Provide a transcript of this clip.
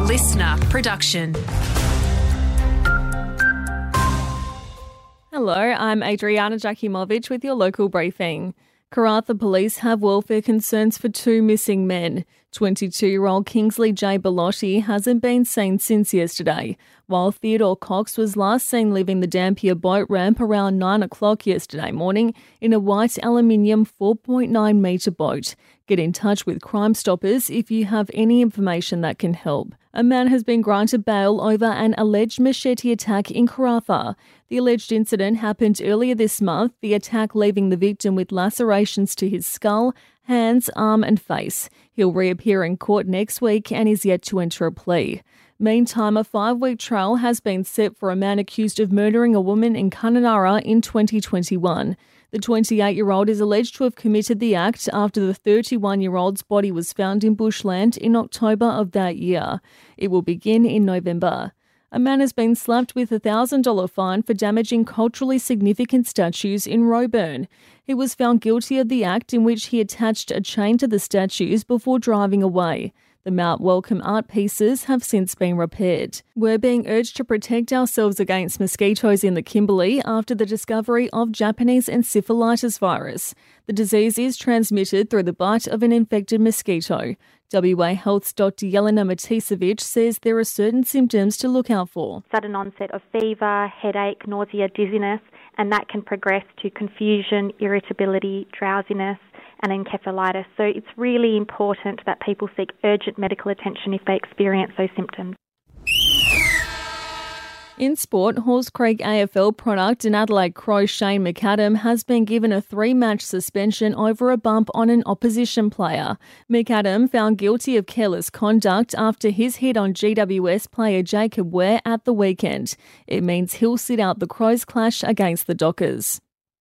listener production. Hello, I'm Adriana Jakimovic with your local briefing. Karratha Police have welfare concerns for two missing men. 22-year-old Kingsley J. Bellotti hasn't been seen since yesterday, while Theodore Cox was last seen leaving the Dampier boat ramp around 9 o'clock yesterday morning in a white aluminium 4.9 metre boat. Get in touch with Crime Stoppers if you have any information that can help. A man has been granted bail over an alleged machete attack in Karratha. The alleged incident happened earlier this month, the attack leaving the victim with lacerations to his skull, hands, arm and face. He'll reappear in court next week and is yet to enter a plea. Meantime, a 5-week trial has been set for a man accused of murdering a woman in Kununurra in 2021. The 28-year-old is alleged to have committed the act after the 31-year-old's body was found in bushland in October of that year. It will begin in November. A man has been slapped with a $1,000 fine for damaging culturally significant statues in Roebourne. He was found guilty of the act in which he attached a chain to the statues before driving away. The Mount Welcome art pieces have since been repaired. We're being urged to protect ourselves against mosquitoes in the Kimberley after the discovery of Japanese encephalitis virus. The disease is transmitted through the bite of an infected mosquito. WA Health's Dr. Jelena Maticevic says there are certain symptoms to look out for. Sudden onset of fever, headache, nausea, dizziness, and that can progress to confusion, irritability, drowsiness, and encephalitis. So it's really important that people seek urgent medical attention if they experience those symptoms. In sport, Halls Creek AFL product and Adelaide Crow Shane McAdam has been given a 3-match suspension over a bump on an opposition player. McAdam found guilty of careless conduct after his hit on GWS player Jacob Ware at the weekend. It means he'll sit out the Crows clash against the Dockers.